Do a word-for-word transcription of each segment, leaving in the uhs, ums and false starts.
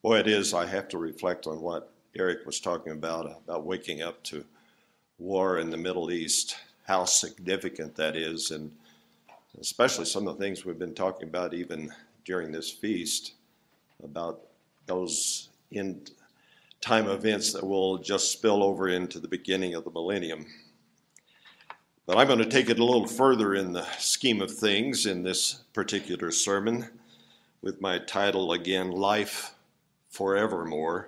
Boy, it is. I have to reflect on what Eric was talking about, about waking up to war in the Middle East, how significant that is, and especially some of the things we've been talking about even during this feast, about those end time events that will just spill over into the beginning of the millennium. But I'm going to take it a little further in the scheme of things in this particular sermon with my title again, Life Forevermore.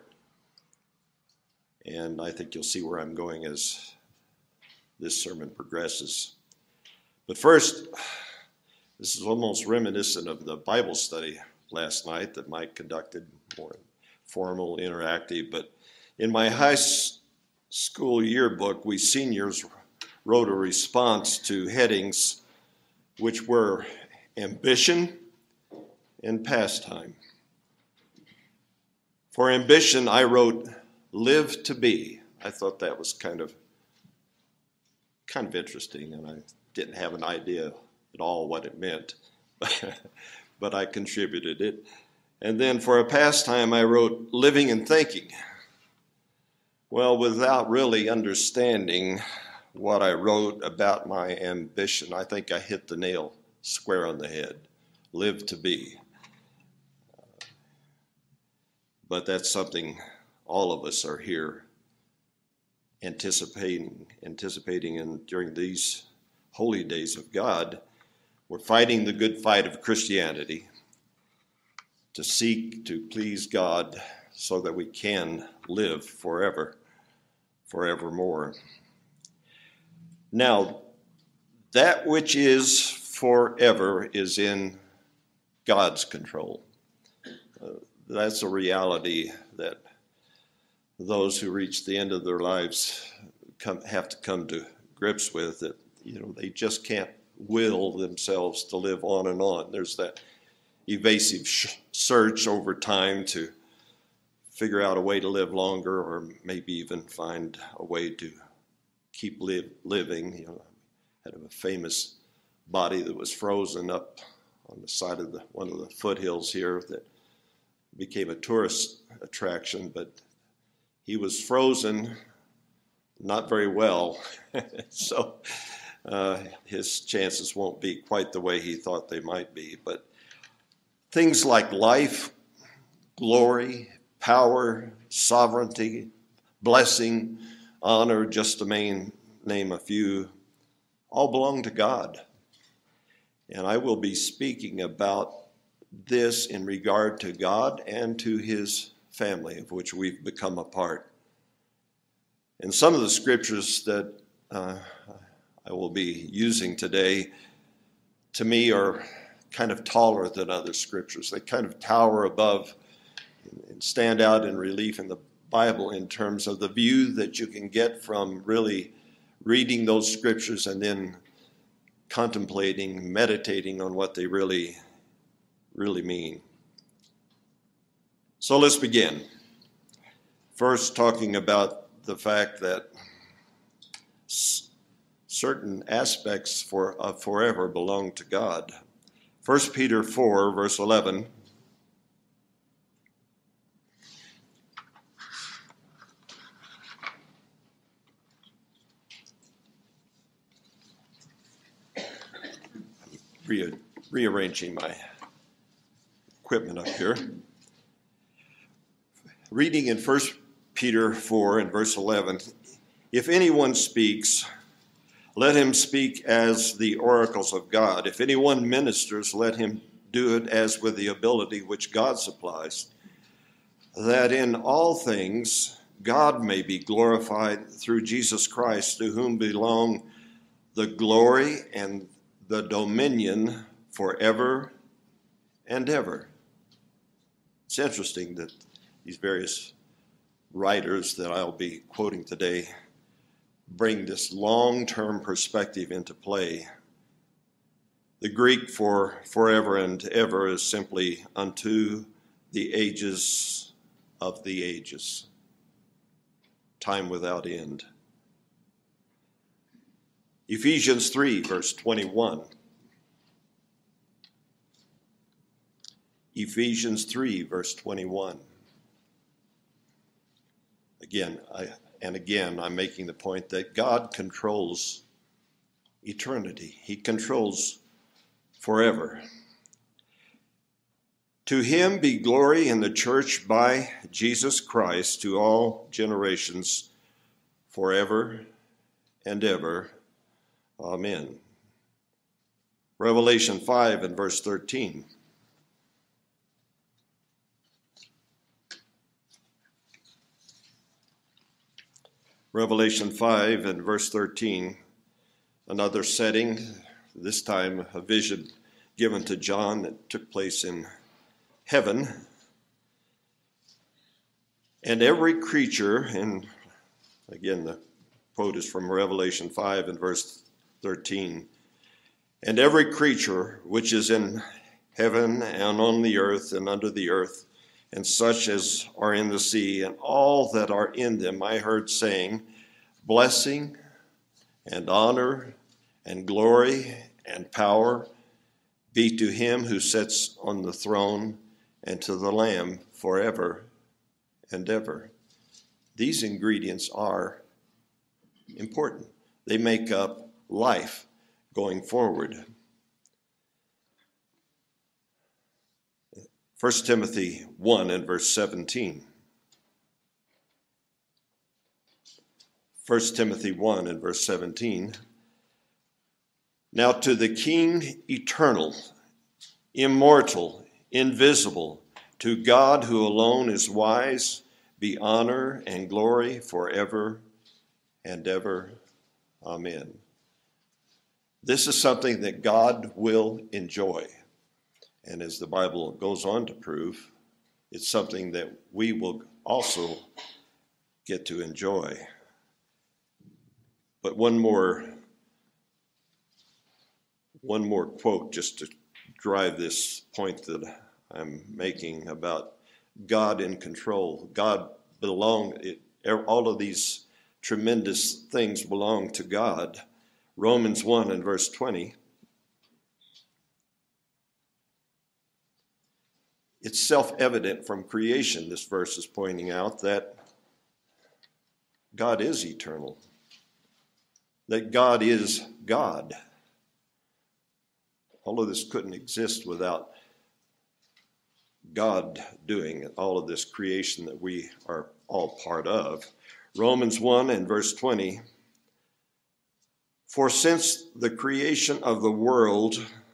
And I think you'll see where I'm going as this sermon progresses. But first, this is almost reminiscent of the Bible study last night that Mike conducted, more formal, interactive. But in my high school yearbook, we seniors wrote a response to headings which were ambition and pastime. For ambition, I wrote, live to be. I thought that was kind of kind of interesting, and I didn't have an idea at all what it meant, but I contributed it. And then for a pastime, I wrote living and thinking. Well, without really understanding what I wrote about my ambition, I think I hit the nail square on the head. Live to be. But that's something all of us are here anticipating, anticipating and during these holy days of God. We're fighting the good fight of Christianity to seek to please God so that we can live forever, forevermore. Now, that which is forever is in God's control. Uh, that's a reality that those who reach the end of their lives come, have to come to grips with, that, you know, they just can't will themselves to live on and on. There's that evasive sh- search over time to figure out a way to live longer, or maybe even find a way to keep live, living. You know, had a famous body that was frozen up on the side of the one of the foothills here that became a tourist attraction, but he was frozen not very well, so uh, his chances won't be quite the way he thought they might be. But things like life, glory, power, sovereignty, blessing, honor, just to main, name a few, all belong to God. And I will be speaking about this in regard to God and to his family, of which we've become a part. And some of the scriptures that uh, I will be using today, to me, are kind of taller than other scriptures. They kind of tower above and stand out in relief in the Bible in terms of the view that you can get from really reading those scriptures and then contemplating, meditating on what they really, really mean. So let's begin. First, talking about the fact that s- certain aspects for, of forever belong to God. First Peter four, verse eleven. Re- rearranging my equipment up here. Reading in First Peter four and verse eleven, if anyone speaks, let him speak as the oracles of God. If anyone ministers, let him do it as with the ability which God supplies, that in all things God may be glorified through Jesus Christ, to whom belong the glory and the dominion forever and ever. It's interesting that these various writers that I'll be quoting today bring this long-term perspective into play. The Greek for forever and ever is simply unto the ages of the ages, time without end. Ephesians three, verse twenty-one. Ephesians three, verse twenty-one. Again, I, and again, I'm making the point that God controls eternity. He controls forever. To him be glory in the church by Jesus Christ to all generations, forever and ever. Amen. Revelation five and verse thirteen. Revelation five and verse thirteen, another setting, this time a vision given to John that took place in heaven. And every creature, and again the quote is from Revelation five and verse thirteen, and every creature which is in heaven and on the earth and under the earth, and such as are in the sea, and all that are in them, I heard saying, blessing and honor and glory and power be to him who sits on the throne and to the Lamb forever and ever. These ingredients are important. They make up life going forward. First Timothy one and verse seventeen. First Timothy one and verse seventeen. Now to the King eternal, immortal, invisible, to God who alone is wise, be honor and glory forever and ever. Amen. This is something that God will enjoy. And as the Bible goes on to prove, it's something that we will also get to enjoy. But one more, one more quote just to drive this point that I'm making about God in control. God belong, it, all of these tremendous things belong to God. Romans one and verse twenty. It's self-evident from creation, this verse is pointing out, that God is eternal, that God is God. All of this couldn't exist without God doing all of this creation that we are all part of. Romans one and verse twenty, for since the creation of the world,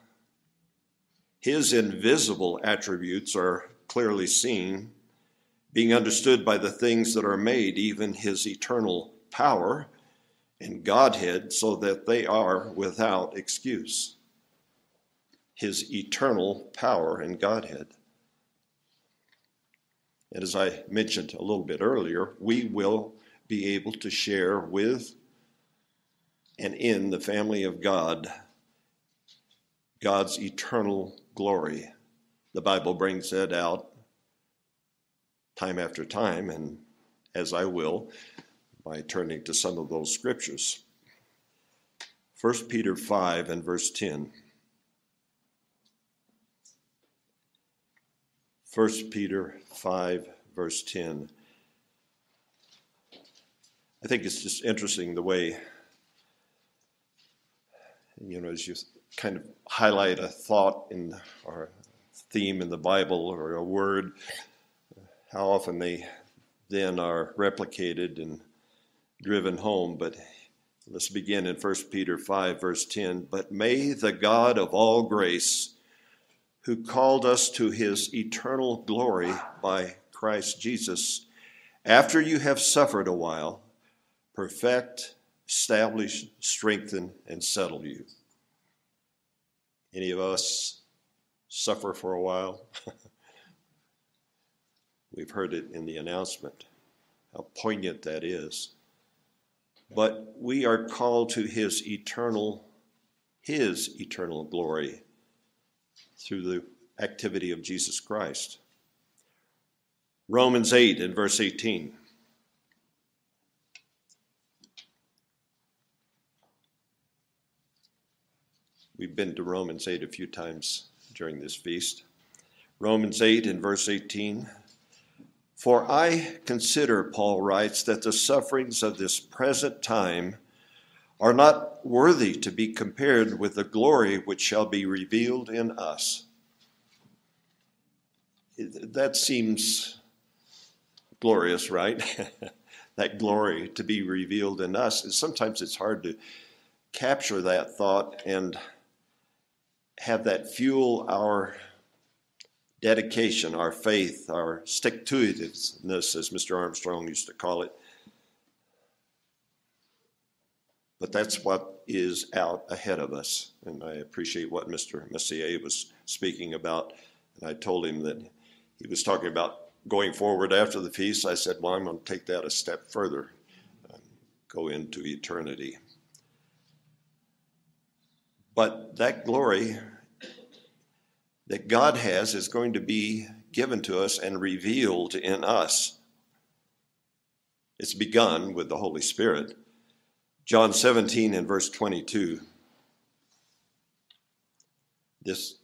his invisible attributes are clearly seen, being understood by the things that are made, even his eternal power and Godhead, so that they are without excuse. His eternal power and Godhead. And as I mentioned a little bit earlier, we will be able to share with and in the family of God, God's eternal glory. The Bible brings that out time after time, and as I will, by turning to some of those scriptures. First Peter five and verse ten. First Peter five, verse ten. I think it's just interesting the way, you know, as you kind of highlight a thought in or theme in the Bible or a word, how often they then are replicated and driven home. But let's begin in First Peter five, verse ten. But may the God of all grace, who called us to his eternal glory by Christ Jesus, after you have suffered a while, perfect, establish, strengthen, and settle you. Any of us suffer for a while? We've heard it in the announcement, how poignant that is. But we are called to his eternal, his eternal glory through the activity of Jesus Christ. Romans eight and verse eighteen. We've been to Romans eight a few times during this feast. Romans eight and verse eighteen. For I consider, Paul writes, that the sufferings of this present time are not worthy to be compared with the glory which shall be revealed in us. That seems glorious, right? That glory to be revealed in us. And sometimes it's hard to capture that thought and have that fuel our dedication, our faith, our stick-to-itiveness, as Mister Armstrong used to call it. But that's what is out ahead of us. And I appreciate what Mister Messier was speaking about. And I told him that he was talking about going forward after the feast. I said, well, I'm going to take that a step further, and go into eternity. But that glory that God has is going to be given to us and revealed in us. It's begun with the Holy Spirit. John seventeen and verse twenty-two. This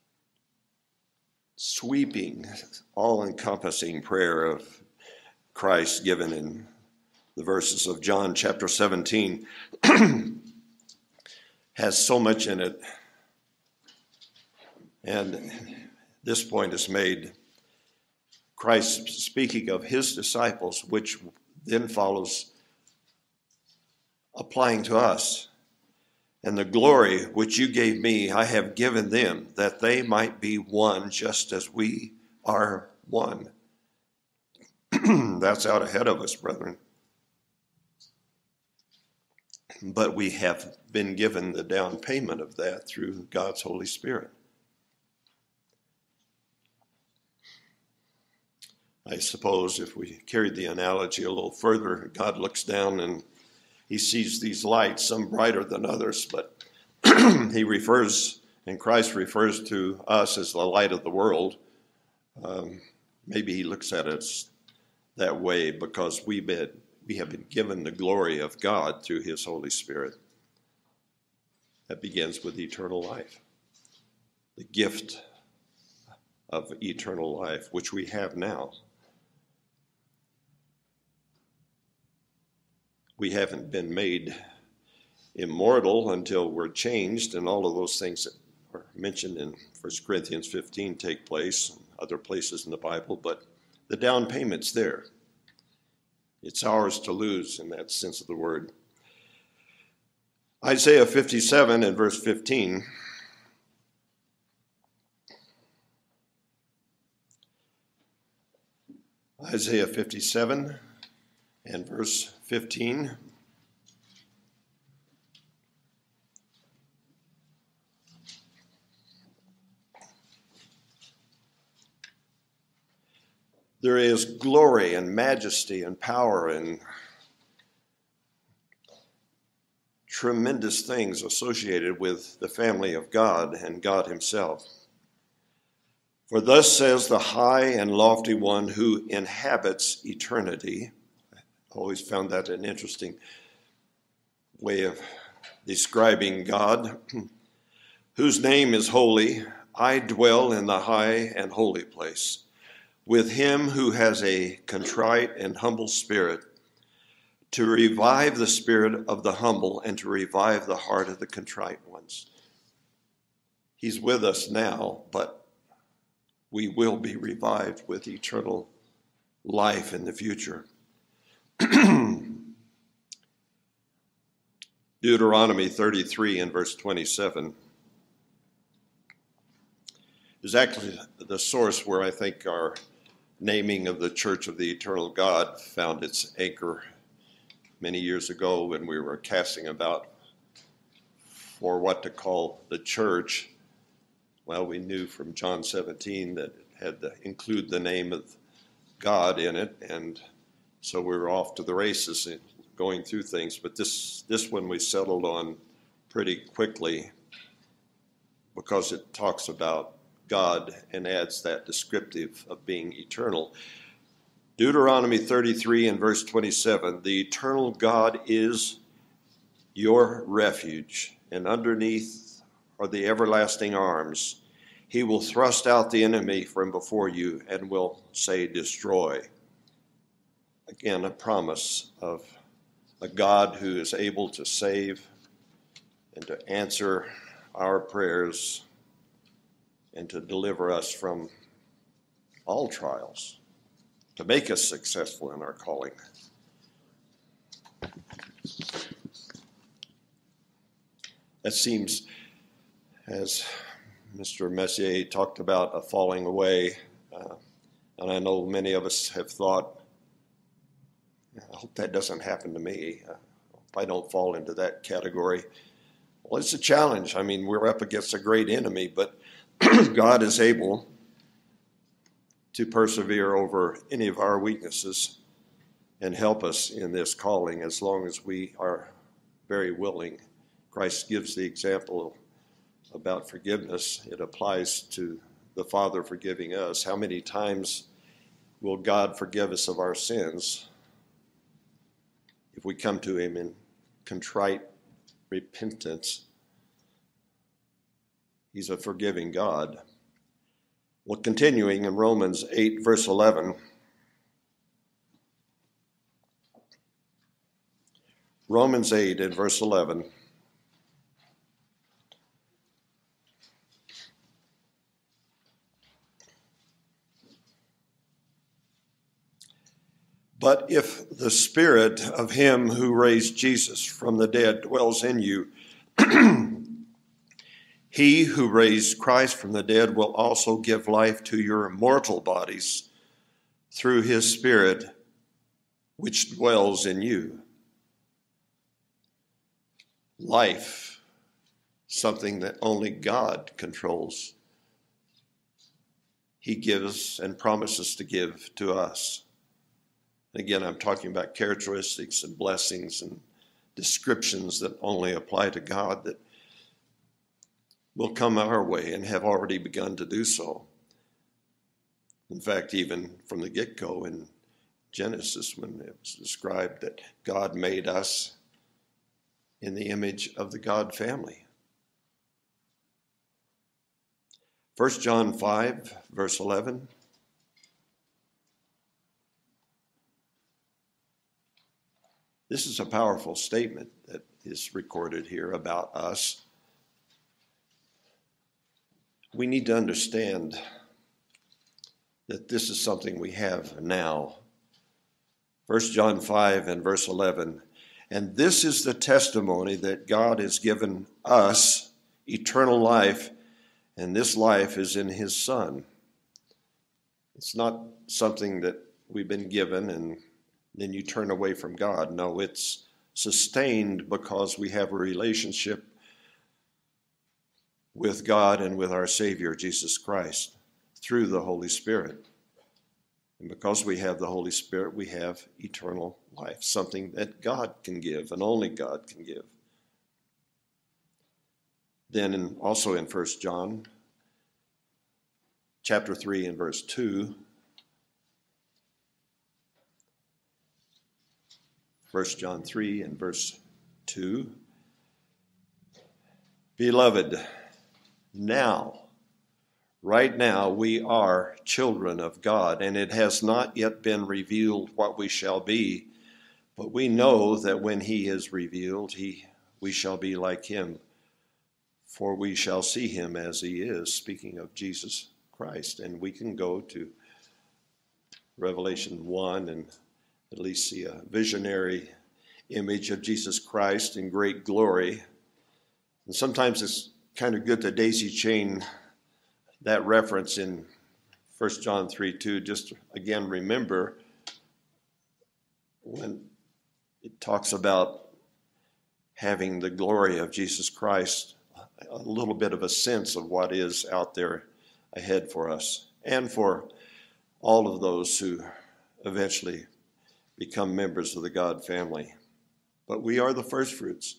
sweeping, all-encompassing prayer of Christ given in the verses of John chapter seventeen has so much in it. And this point is made, Christ speaking of his disciples, which then follows applying to us. And the glory which you gave me, I have given them, that they might be one just as we are one. That's out ahead of us, brethren. But we have been given the down payment of that through God's Holy Spirit. I suppose if we carried the analogy a little further, God looks down and he sees these lights, some brighter than others, but he refers, and Christ refers to us as the light of the world. Um, maybe he looks at us that way because we've been, we have been given the glory of God through his Holy Spirit. That begins with eternal life, the gift of eternal life, which we have now. We haven't been made immortal until we're changed, and all of those things that are mentioned in First Corinthians fifteen take place, and other places in the Bible, but the down payment's there. It's ours to lose in that sense of the word. Isaiah fifty-seven and verse fifteen. Isaiah fifty-seven and verse fifteen. There is glory and majesty and power and tremendous things associated with the family of God and God himself. For thus says the high and lofty one who inhabits eternity. I always found that an interesting way of describing God. Whose name is holy. I dwell in the high and holy place, with him who has a contrite and humble spirit, to revive the spirit of the humble and to revive the heart of the contrite ones. He's with us now, but we will be revived with eternal life in the future. Deuteronomy thirty-three and verse twenty-seven is actually the source where I think our naming of the Church of the Eternal God found its anchor many years ago when we were casting about for what to call the church. Well, we knew from John seventeen that it had to include the name of God in it, and so we were off to the races going through things. But this, this one we settled on pretty quickly because it talks about God and adds that descriptive of being eternal. Deuteronomy thirty-three and verse twenty-seven, the eternal God is your refuge, and underneath are the everlasting arms. He will thrust out the enemy from before you and will say, destroy. again, a promise of a God who is able to save and to answer our prayers and to deliver us from all trials, to make us successful in our calling. That seems, as Mister Messier talked about, a falling away, uh, and I know many of us have thought, I hope that doesn't happen to me. I hope I don't fall into that category. Well, it's a challenge. I mean, we're up against a great enemy, but God is able to persevere over any of our weaknesses and help us in this calling as long as we are very willing. Christ gives the example about forgiveness. It applies to the Father forgiving us. How many times will God forgive us of our sins if we come to him in contrite repentance? He's a forgiving God. Well, continuing in Romans eight, verse eleven. Romans eight and verse eleven. But if the Spirit of him who raised Jesus from the dead dwells in you, he who raised Christ from the dead will also give life to your mortal bodies through his Spirit which dwells in you. Life, something that only God controls. He gives and promises to give to us. Again, I'm talking about characteristics and blessings and descriptions that only apply to God that will come our way and have already begun to do so. In fact, even from the get-go in Genesis, when it was described that God made us in the image of the God family. First John five, verse eleven. This is a powerful statement that is recorded here about us. We need to understand that this is something we have now. First John five and verse eleven. And this is the testimony that God has given us eternal life, and this life is in his Son. It's not something that we've been given and then you turn away from God. No, it's sustained because we have a relationship with God and with our Savior, Jesus Christ, through the Holy Spirit. And because we have the Holy Spirit, we have eternal life, something that God can give and only God can give. Then in, also in First John, chapter three and verse two, First John three and verse two, Beloved, now, right now, we are children of God, and it has not yet been revealed what we shall be, but we know that when he is revealed, he, we shall be like him, for we shall see him as he is, speaking of Jesus Christ. And we can go to Revelation one and at least see a visionary image of Jesus Christ in great glory. And sometimes it's kind of good to daisy chain that reference in First John three two. Just again, remember when it talks about having the glory of Jesus Christ, a little bit of a sense of what is out there ahead for us and for all of those who eventually become members of the God family. But we are the first fruits.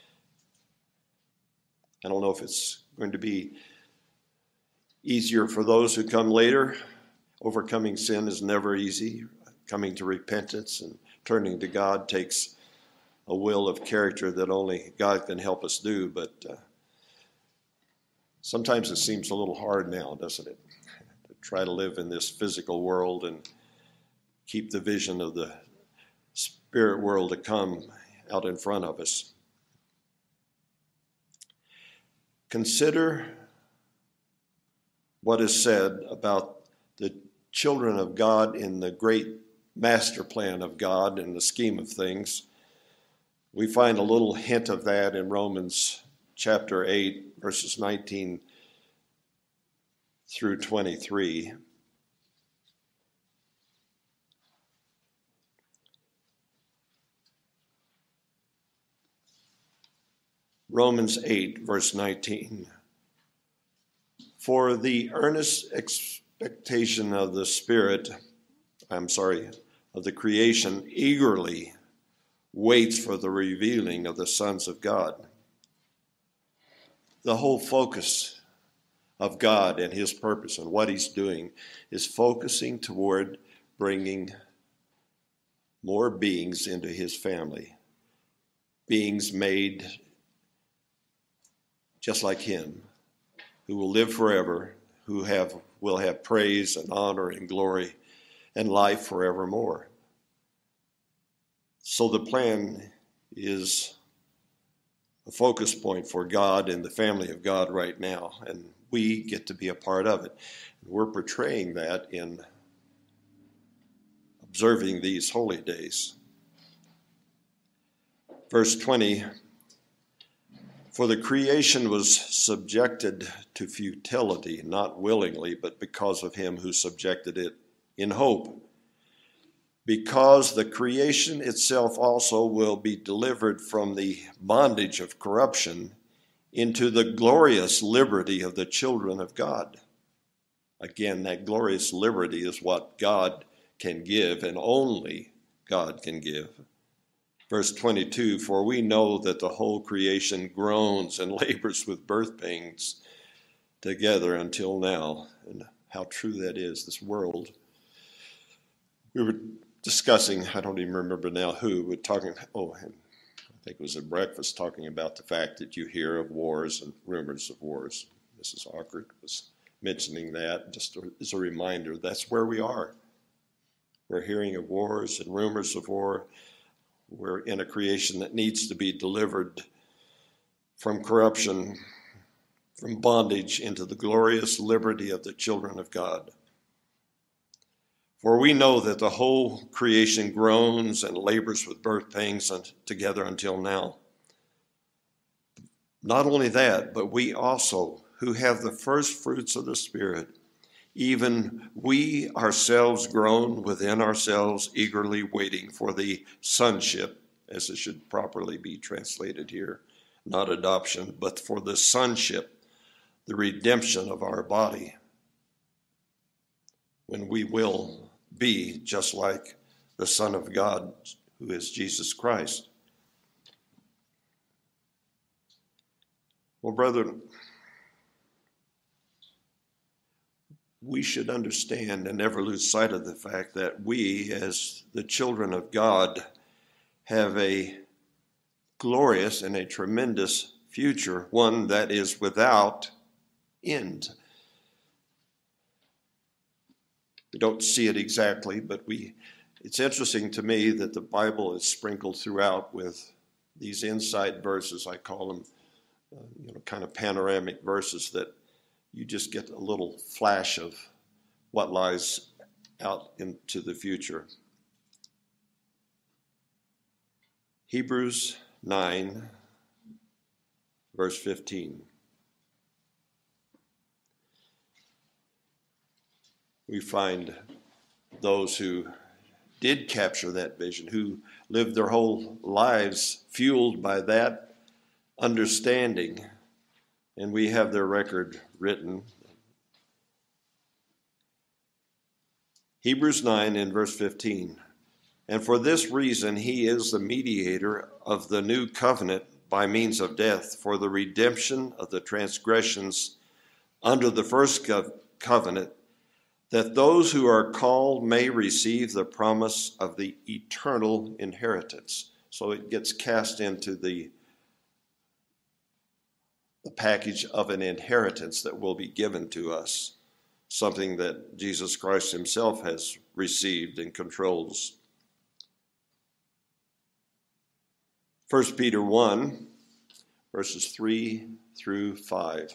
I don't know if it's going to be easier for those who come later. Overcoming sin is never easy. Coming to repentance and turning to God takes a will of character that only God can help us do. But uh, sometimes it seems a little hard now, doesn't it? To try to live in this physical world and keep the vision of the spirit world to come out in front of us. Consider what is said about the children of God in the great master plan of God in the scheme of things. We find a little hint of that in Romans chapter eight, verses nineteen through twenty-three. Romans eight, verse nineteen. For the earnest expectation of the Spirit, I'm sorry, of the creation eagerly waits for the revealing of the sons of God. The whole focus of God and his purpose and what he's doing is focusing toward bringing more beings into his family, beings made just like him, who will live forever, who have will have praise and honor and glory and life forevermore. So the plan is a focus point for God and the family of God right now, and we get to be a part of it. We're portraying that in observing these holy days. Verse twenty, for the creation was subjected to futility, not willingly, but because of him who subjected it in hope. Because the creation itself also will be delivered from the bondage of corruption into the glorious liberty of the children of God. Again, that glorious liberty is what God can give, and only God can give. Verse twenty-two, for we know that the whole creation groans and labors with birth pains together until now. And how true that is, this world. We were discussing, I don't even remember now who, but talking, oh, I think it was at breakfast, talking about the fact that you hear of wars and rumors of wars. Missus Ockert was mentioning that, just as a reminder, that's where we are. We're hearing of wars and rumors of war. We're in a creation that needs to be delivered from corruption, from bondage into the glorious liberty of the children of God. For we know that the whole creation groans and labors with birth pains together until now. Not only that, but we also, who have the first fruits of the Spirit, even we ourselves groan within ourselves, eagerly waiting for the sonship, as it should properly be translated here, not adoption, but for the sonship, the redemption of our body, when we will be just like the Son of God, who is Jesus Christ. Well, brethren, we should understand and never lose sight of the fact that we, as the children of God, have a glorious and a tremendous future, one that is without end. We don't see it exactly, but we it's interesting to me that the Bible is sprinkled throughout with these insight verses. I call them uh, you know, kind of panoramic verses that you just get a little flash of what lies out into the future. Hebrews nine, verse fifteen. We find those who did capture that vision, who lived their whole lives fueled by that understanding, and we have their record written. Hebrews nine in verse fifteen. And for this reason he is the mediator of the new covenant by means of death, for the redemption of the transgressions under the first co- covenant, that those who are called may receive the promise of the eternal inheritance. So it gets cast into the, the package of an inheritance that will be given to us, something that Jesus Christ himself has received and controls. First Peter one, verses three through five.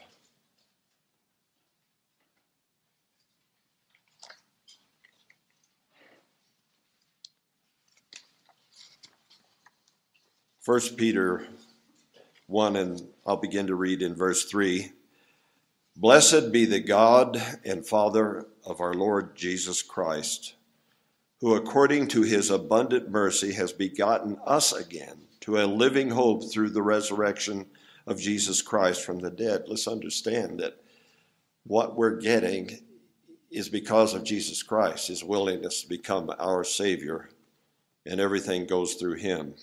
First Peter one, and I'll begin to read in verse three. Blessed be the God and Father of our Lord Jesus Christ, who according to his abundant mercy has begotten us again to a living hope through the resurrection of Jesus Christ from the dead. Let's understand that what we're getting is because of Jesus Christ, his willingness to become our Savior, and everything goes through him.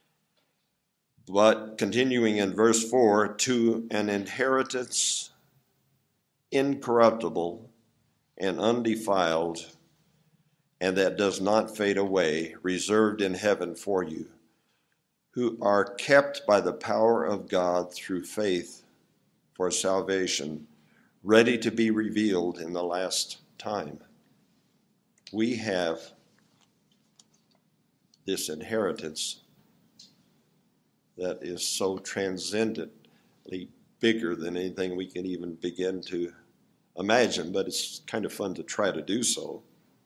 But continuing in verse four, to an inheritance incorruptible and undefiled, and that does not fade away, reserved in heaven for you, who are kept by the power of God through faith for salvation, ready to be revealed in the last time. We have this inheritance that is so transcendently bigger than anything we can even begin to imagine, but it's kind of fun to try to do so.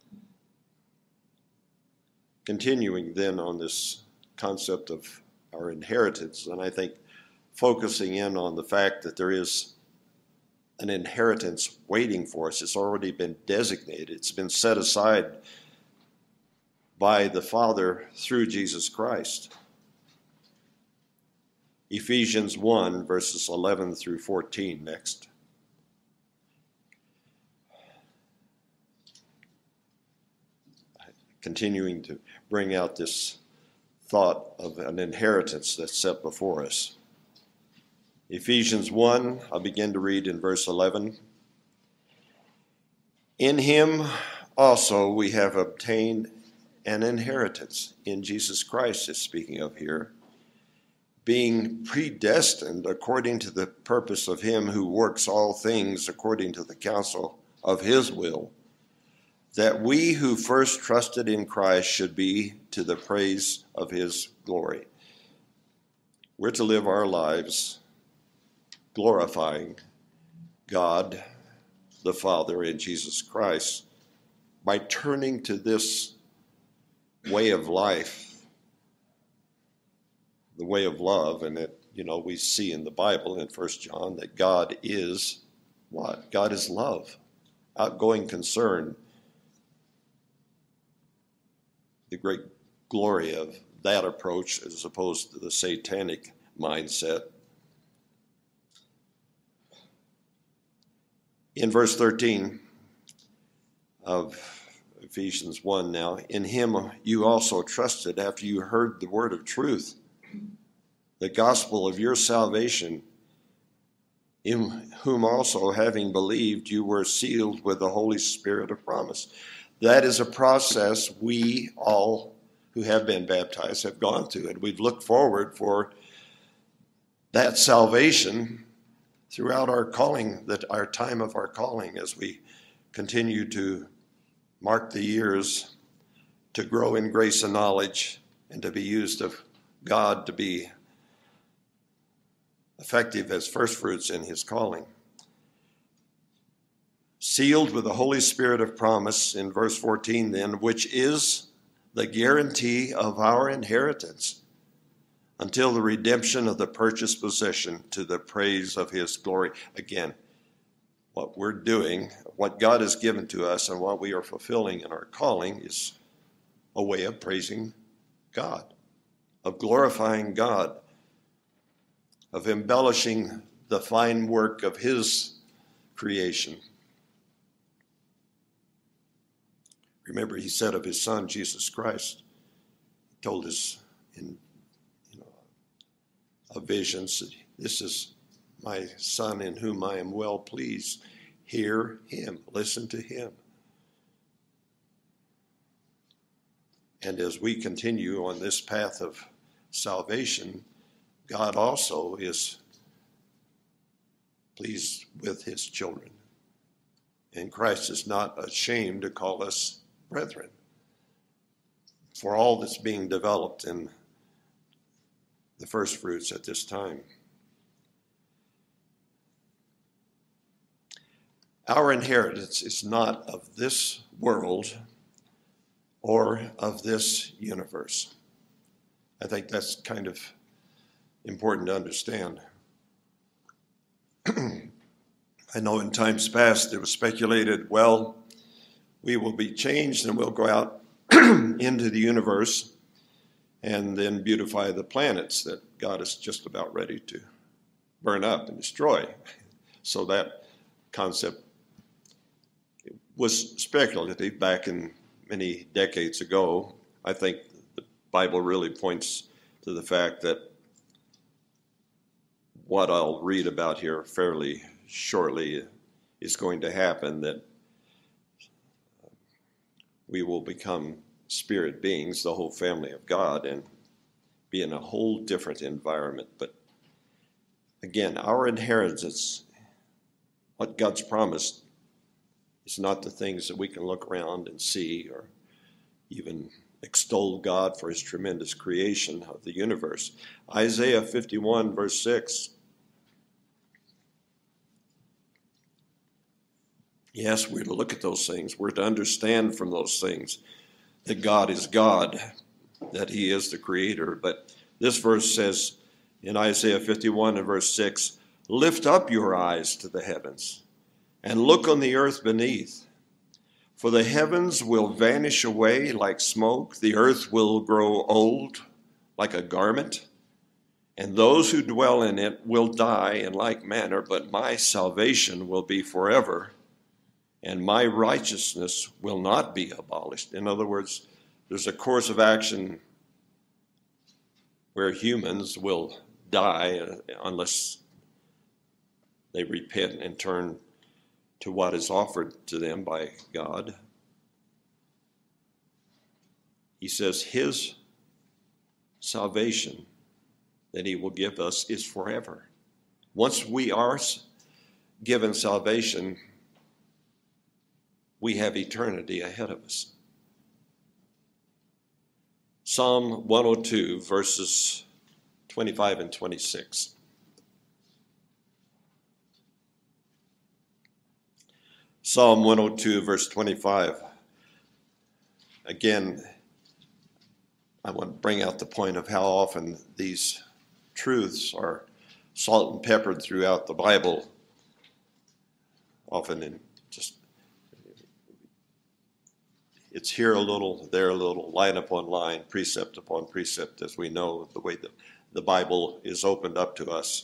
Continuing then on this concept of our inheritance, and I think focusing in on the fact that there is an inheritance waiting for us. It's already been designated. It's been set aside by the Father through Jesus Christ. Ephesians one, verses eleven through fourteen next. Continuing to bring out this thought of an inheritance that's set before us. Ephesians one, I'll begin to read in verse eleven. In him also we have obtained an inheritance. In Jesus Christ is speaking of here. Being predestined according to the purpose of him who works all things according to the counsel of his will, that we who first trusted in Christ should be to the praise of his glory. We're to live our lives glorifying God, the Father, and Jesus Christ by turning to this way of life, the way of love, and that, you know, we see in the Bible in First John that God is what? God is love, outgoing concern. The great glory of that approach as opposed to the satanic mindset. In verse thirteen of Ephesians one now, in him you also trusted after you heard the word of truth, the gospel of your salvation, in whom also having believed you were sealed with the Holy Spirit of promise. That is a process we all who have been baptized have gone through, and we've looked forward for that salvation throughout our calling, that our time of our calling, as we continue to mark the years to grow in grace and knowledge and to be used of God to be effective as first fruits in his calling. Sealed with the Holy Spirit of promise in verse fourteen then, which is the guarantee of our inheritance until the redemption of the purchased possession to the praise of his glory. Again, what we're doing, what God has given to us and what we are fulfilling in our calling is a way of praising God, of glorifying God, of embellishing the fine work of his creation. Remember, he said of his son, Jesus Christ, he told us in you know, a vision, said, this is my son in whom I am well pleased. Hear him, listen to him. And as we continue on this path of salvation, God also is pleased with his children. And Christ is not ashamed to call us brethren. For all that's being developed in the first fruits at this time. Our inheritance is not of this world or of this universe. I think that's kind of important to understand. I know in times past it was speculated, well, we will be changed and we'll go out into the universe and then beautify the planets that God is just about ready to burn up and destroy. So that concept was speculative back in many decades ago. I think the Bible really points to the fact that what I'll read about here fairly shortly is going to happen, that we will become spirit beings, the whole family of God, and be in a whole different environment. But again, our inheritance, what God's promised, is not the things that we can look around and see or even extol God for his tremendous creation of the universe. Isaiah fifty-one, verse six. Yes, we're to look at those things. We're to understand from those things that God is God, that he is the creator. But this verse says in Isaiah fifty-one and verse six, lift up your eyes to the heavens and look on the earth beneath. For the heavens will vanish away like smoke, the earth will grow old like a garment, and those who dwell in it will die in like manner, but my salvation will be forever, and my righteousness will not be abolished. In other words, there's a course of action where humans will die unless they repent and turn to what is offered to them by God. He says his salvation that he will give us is forever. Once we are given salvation, we have eternity ahead of us. Psalm one oh two, verses twenty-five and twenty-six. Psalm one oh two, verse twenty-five. Again, I want to bring out the point of how often these truths are salt and peppered throughout the Bible, often in just, it's here a little, there a little, line upon line, precept upon precept, as we know the way that the Bible is opened up to us.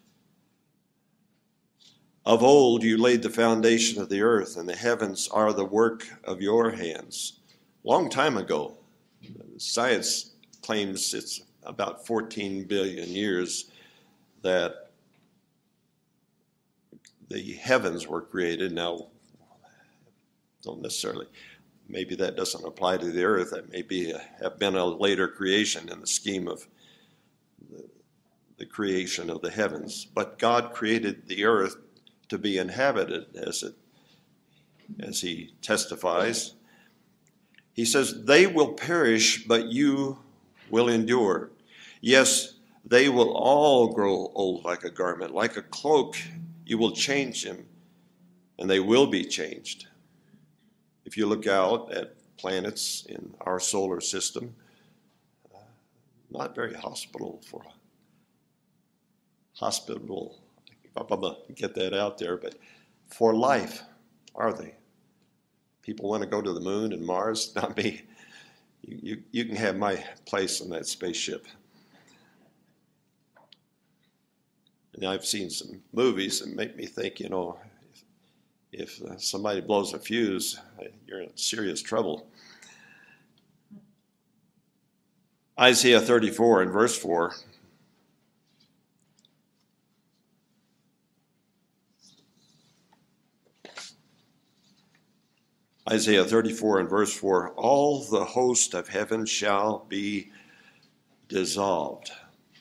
Of old you laid the foundation of the earth, and the heavens are the work of your hands. Long time ago, science claims it's about fourteen billion years that the heavens were created. Now, don't necessarily, maybe that doesn't apply to the earth. That may be a, have been a later creation in the scheme of the, the creation of the heavens. But God created the earth to be inhabited, as it, as he testifies. He says, they will perish, but you will endure. Yes, they will all grow old like a garment. Like a cloak, you will change them, and they will be changed. If you look out at planets in our solar system, uh, not very hospitable for hospitable, I'm going to get that out there, but for life, are they? People want to go to the moon and Mars, not me. You, you, you can have my place on that spaceship. And I've seen some movies that make me think, you know, if, if uh, somebody blows a fuse, you're in serious trouble. Isaiah thirty-four and verse four. Isaiah thirty-four and verse four, all the host of heaven shall be dissolved,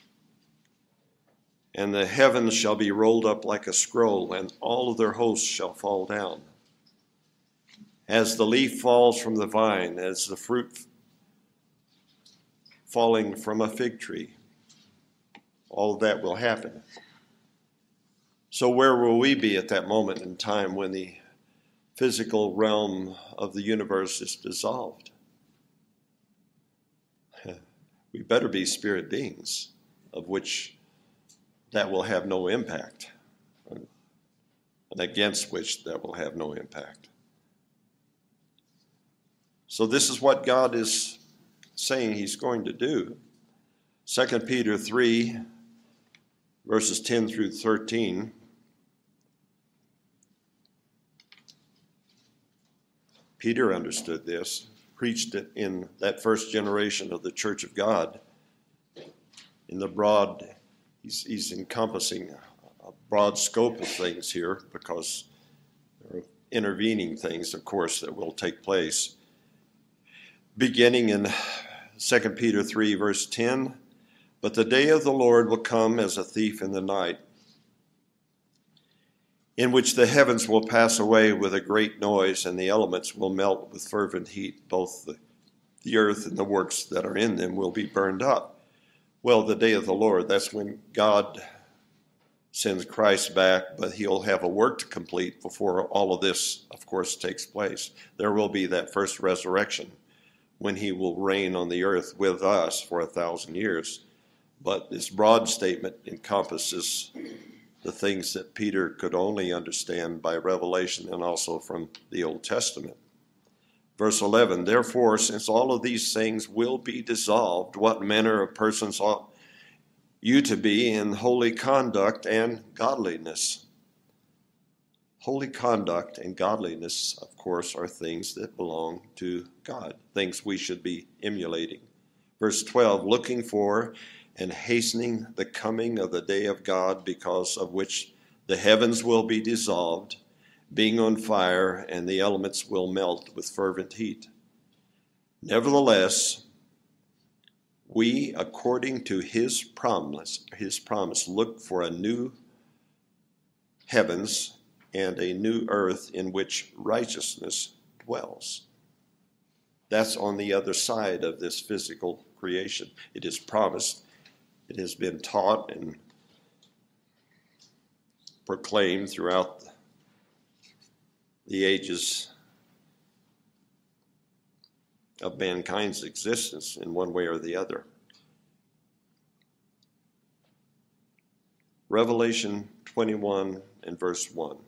and the heavens shall be rolled up like a scroll, and all of their hosts shall fall down. As the leaf falls from the vine, as the fruit falling from a fig tree, All of that will happen. So where will we be at that moment in time when the physical realm of the universe is dissolved? We better be spirit beings, of which that will have no impact, and against which that will have no impact. So this is what God is saying he's going to do. Second Peter three, verses ten through thirteen. Peter understood this, preached it in that first generation of the Church of God. In the broad, he's, he's encompassing a broad scope of things here, because there are intervening things, of course, that will take place. Beginning in Second Peter three, verse ten, but the day of the Lord will come as a thief in the night, in which the heavens will pass away with a great noise, and the elements will melt with fervent heat. Both the, the earth and the works that are in them will be burned up. Well, the day of the Lord, that's when God sends Christ back, but he'll have a work to complete before all of this, of course, takes place. There will be that first resurrection when he will reign on the earth with us for a thousand years. But this broad statement encompasses the things that Peter could only understand by revelation and also from the Old Testament. Verse eleven, therefore, since all of these things will be dissolved, what manner of persons ought you to be in holy conduct and godliness? Holy conduct and godliness, of course, are things that belong to God, things we should be emulating. Verse twelve, looking for and hastening the coming of the day of God, because of which the heavens will be dissolved, being on fire, and the elements will melt with fervent heat. Nevertheless, we, according to his promise, his promise, look for a new heavens and a new earth in which righteousness dwells. That's on the other side of this physical creation. It is promised. It has been taught and proclaimed throughout the ages of mankind's existence in one way or the other. Revelation twenty-one and verse one.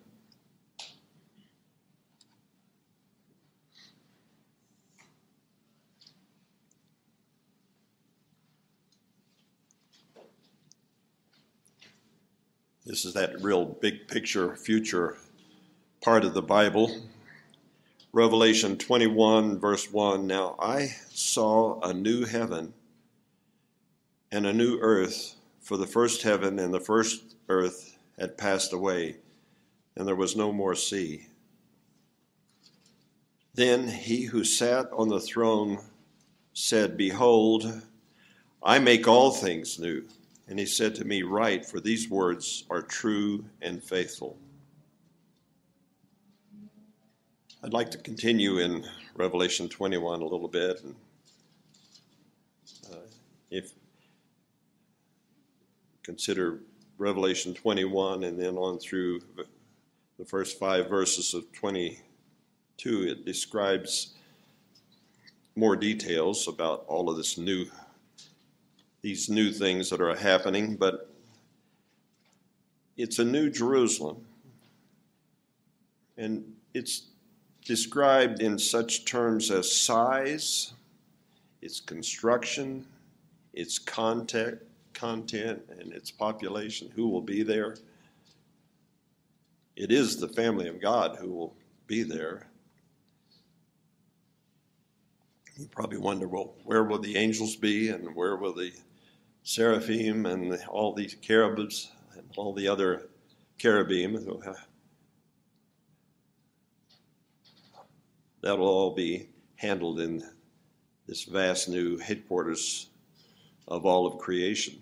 This is that real big picture, future part of the Bible. Revelation twenty-one, verse one, now I saw a new heaven and a new earth, for the first heaven and the first earth had passed away, and there was no more sea. Then he who sat on the throne said, behold, I make all things new. And he said to me, write, for these words are true and faithful. I'd like to continue in Revelation twenty-one a little bit. And, uh, if consider Revelation twenty-one and then on through the first five verses of twenty-two, it describes more details about all of this new these new things that are happening, but it's a new Jerusalem. And it's described in such terms as size, its construction, its content, content, and its population, who will be there. It is the family of God who will be there. You probably wonder, well, where will the angels be, and where will the seraphim and the, all these cherubs and all the other cherubim? That'll all be handled in this vast new headquarters of all of creation.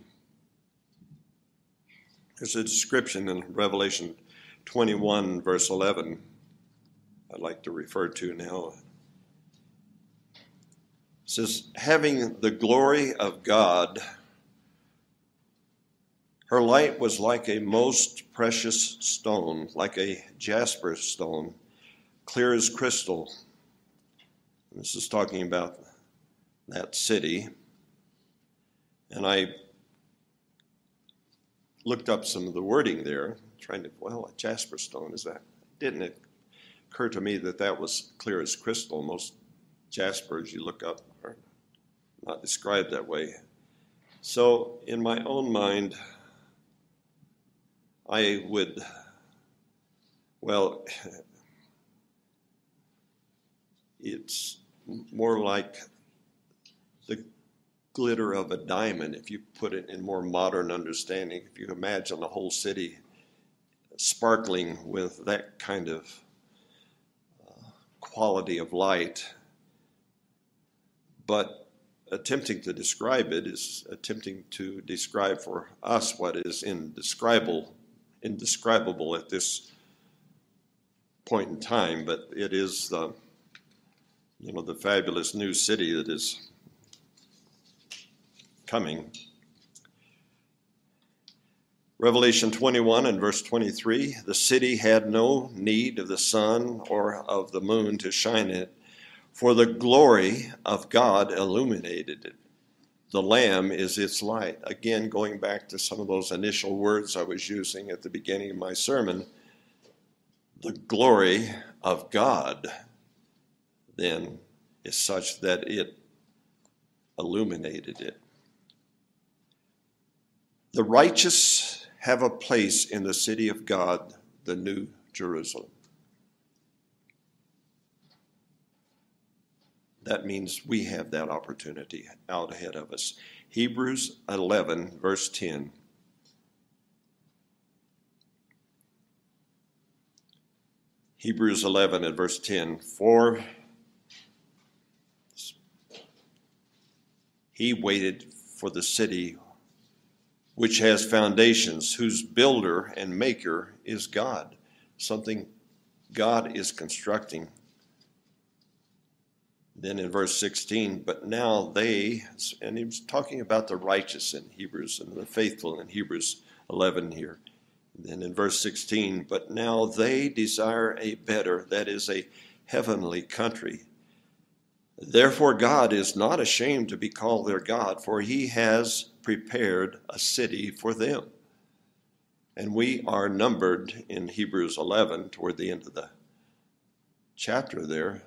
There's a description in Revelation twenty-one, verse eleven, I'd like to refer to now. It says, having the glory of God Her light was like a most precious stone, like a jasper stone, clear as crystal. This is talking about that city. And I looked up some of the wording there, trying to, well, a jasper stone, is that? Didn't it occur to me that that was clear as crystal? Most jaspers you look up are not described that way. So in my own mind, I would, well, it's more like the glitter of a diamond, if you put it in more modern understanding. If you imagine the whole city sparkling with that kind of uh, quality of light, but attempting to describe it is attempting to describe for us what is indescribable, indescribable at this point in time. But it is the, you know, the fabulous new city that is coming. Revelation twenty-one and verse twenty-three, the city had no need of the sun or of the moon to shine in it, for the glory of God illuminated it. The Lamb is its light. Again, going back to some of those initial words I was using at the beginning of my sermon, the glory of God then is such that it illuminated it. The righteous have a place in the city of God, the New Jerusalem. That means we have that opportunity out ahead of us. Hebrews eleven, verse ten. Hebrews eleven and verse ten. For he waited for the city which has foundations, whose builder and maker is God. Something God is constructing. Then in verse sixteen, but now they, and he was talking about the righteous in Hebrews and the faithful in Hebrews eleven here. Then in verse sixteen, but now they desire a better, that is a heavenly country. Therefore God is not ashamed to be called their God, for he has prepared a city for them. And we are numbered in Hebrews eleven, toward the end of the chapter there,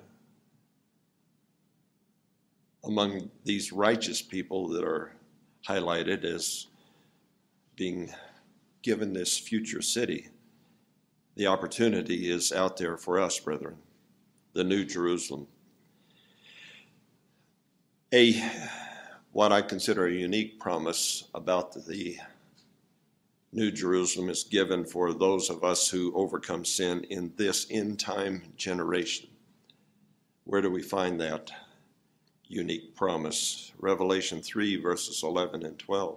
among these righteous people that are highlighted as being given this future city. The opportunity is out there for us, brethren, the New Jerusalem. A, what I consider a unique promise about the New Jerusalem is given for those of us who overcome sin in this end-time generation. Where do we find that unique promise? Revelation three, verses eleven and twelve.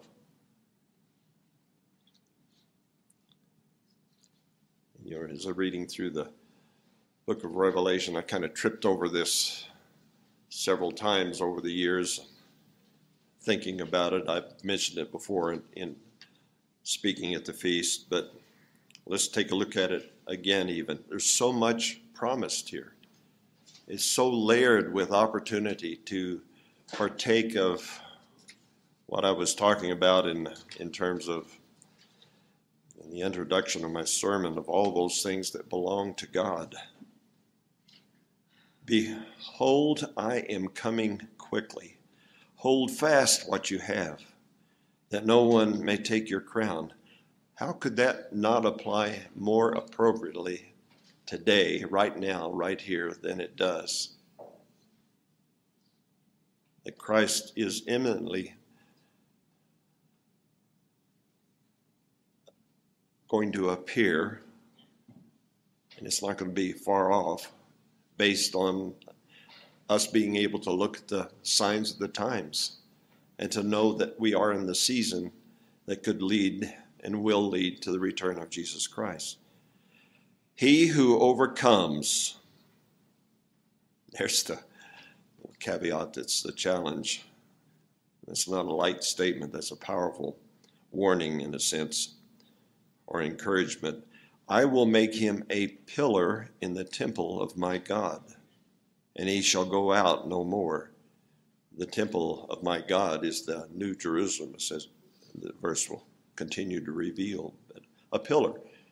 You know, as I'm reading through the book of Revelation, I kind of tripped over this several times over the years, thinking about it. I've mentioned it before in, in speaking at the feast, but let's take a look at it again even. There's so much promised here. It's so layered with opportunity to partake of what I was talking about in, in terms of in the introduction of my sermon, of all those things that belong to God. Behold, I am coming quickly. Hold fast what you have, that no one may take your crown. How could that not apply more appropriately today, right now, right here, than it does? That Christ is imminently going to appear, and it's not going to be far off, based on us being able to look at the signs of the times and to know that we are in the season that could lead and will lead to the return of Jesus Christ. He who overcomes, there's the caveat, that's the challenge. That's not a light statement, that's a powerful warning in a sense, or encouragement. I will make him a pillar in the temple of my God, and he shall go out no more. The temple of my God is the New Jerusalem, it says. The verse will continue to reveal. But a pillar.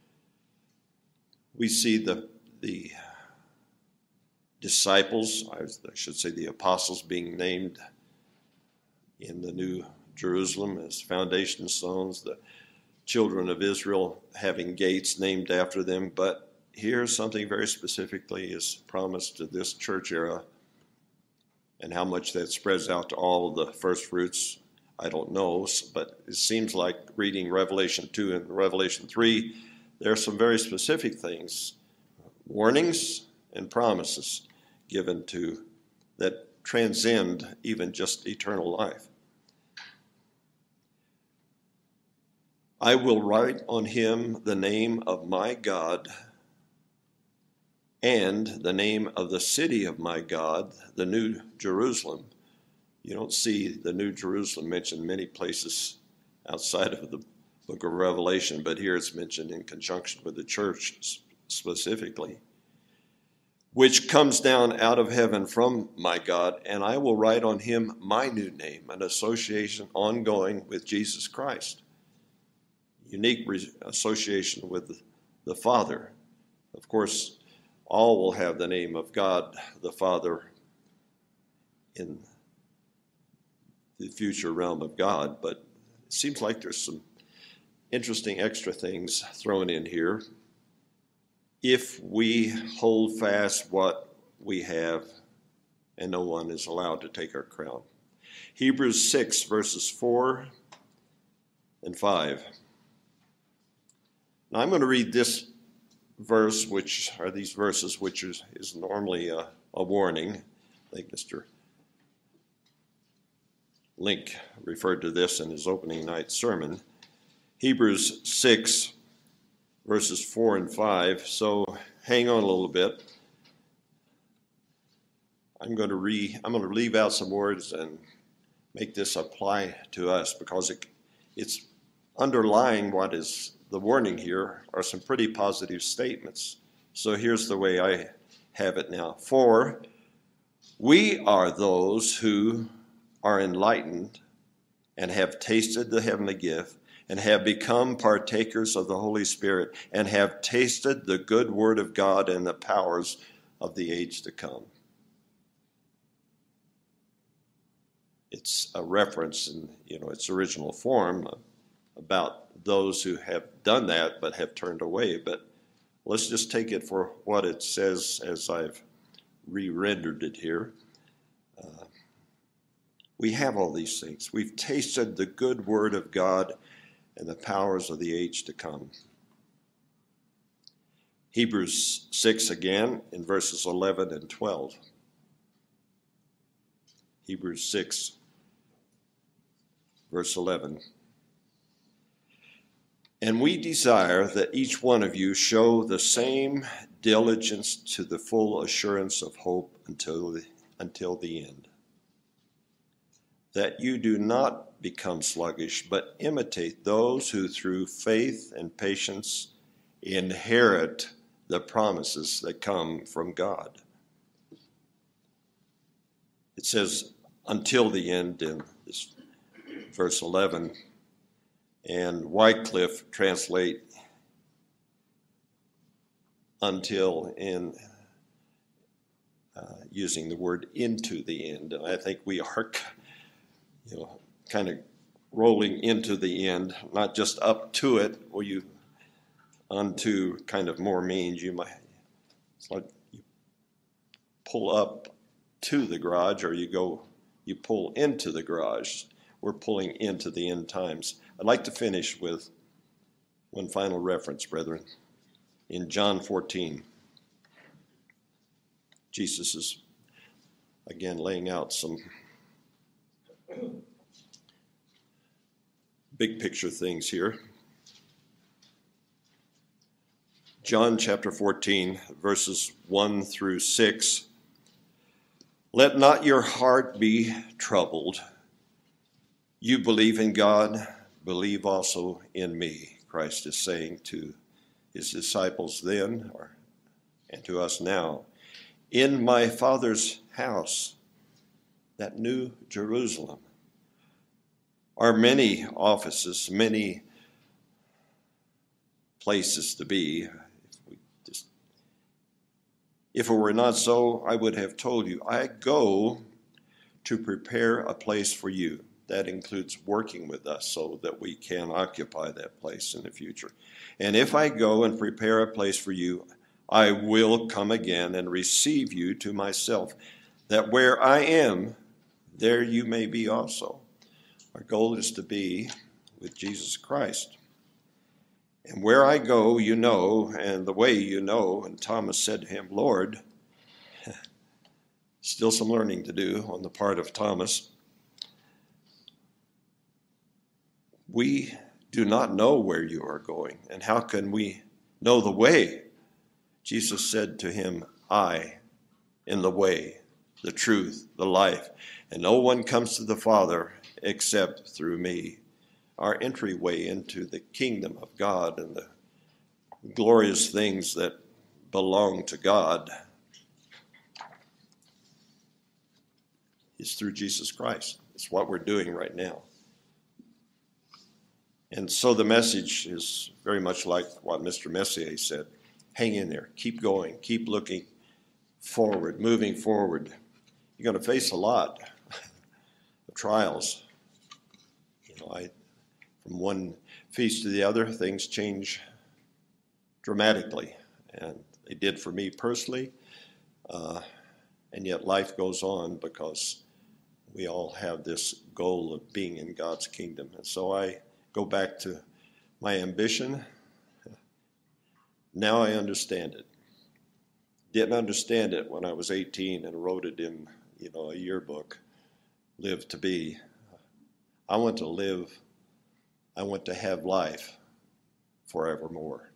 We see the, the disciples, I should say the apostles, being named in the New Jerusalem as foundation stones, the children of Israel having gates named after them. But here something very specifically is promised to this church era, and how much that spreads out to all of the first fruits, I don't know, but it seems like reading Revelation two and Revelation three, there are some very specific things, warnings and promises given to that transcend even just eternal life. I will write on him the name of my God and the name of the city of my God, the New Jerusalem. You don't see the New Jerusalem mentioned many places outside of the book of Revelation, but here it's mentioned in conjunction with the church specifically, which comes down out of heaven from my God, and I will write on him my new name, an association ongoing with Jesus Christ. Unique re- association with the Father. Of course, all will have the name of God the Father in the future realm of God, but it seems like there's some interesting extra things thrown in here. If we hold fast what we have, and no one is allowed to take our crown. Hebrews six, verses four and five. Now I'm going to read this verse, which are these verses, which is, is normally a, a warning. I think Mister Link referred to this in his opening night sermon. Hebrews six, verses four and five. So hang on a little bit. I'm going to re I'm going to leave out some words and make this apply to us, because it, it's underlying what is the warning here are some pretty positive statements. So here's the way I have it now. For we are those who are enlightened and have tasted the heavenly gift and have become partakers of the Holy Spirit and have tasted the good word of God and the powers of the age to come. It's a reference in, you know, its original form about those who have done that but have turned away. But let's just take it for what it says as I've re-rendered it here. Uh, we have all these things. We've tasted the good word of God and the powers of the age to come. Hebrews six again in verses eleven and twelve. Hebrews six, verse eleven. And we desire that each one of you show the same diligence to the full assurance of hope until the, until the end, that you do not become sluggish, but imitate those who through faith and patience inherit the promises that come from God. It says until the end in this verse eleven, and Wycliffe translate until in uh, using the word into the end. And I think we are, you know, kind of rolling into the end, not just up to it, where you unto kind of more means you might, it's like you pull up to the garage, or you go, you pull into the garage. We're pulling into the end times. I'd like to finish with one final reference, brethren. In John fourteen, Jesus is again laying out some big picture things here. John chapter fourteen, verses one through six. Let not your heart be troubled. You believe in God, believe also in me, Christ is saying to his disciples then, or, and to us now. In my Father's house, that new Jerusalem, are many offices, many places to be. If, we just, if it were not so, I would have told you, I go to prepare a place for you. That includes working with us so that we can occupy that place in the future. And if I go and prepare a place for you, I will come again and receive you to myself, that where I am, there you may be also. Our goal is to be with Jesus Christ. And where I go, you know, and the way you know. And Thomas said to him, Lord, still some learning to do on the part of Thomas. We do not know where you are going, and how can we know the way? Jesus said to him, I am the way, the truth, the life, and no one comes to the Father except through me. Our entryway into the kingdom of God and the glorious things that belong to God is through Jesus Christ. It's what we're doing right now. And so the message is very much like what Mister Messier said. Hang in there. Keep going. Keep looking forward, moving forward. You're going to face a lot of trials. You know, I, from one feast to the other, things change dramatically. And they did for me personally. Uh, and yet life goes on because we all have this goal of being in God's kingdom. And so I go back to my ambition. Now I understand it. Didn't understand it when I was eighteen and wrote it in, you know, a yearbook, live to be. I want to live, I want to have life forevermore.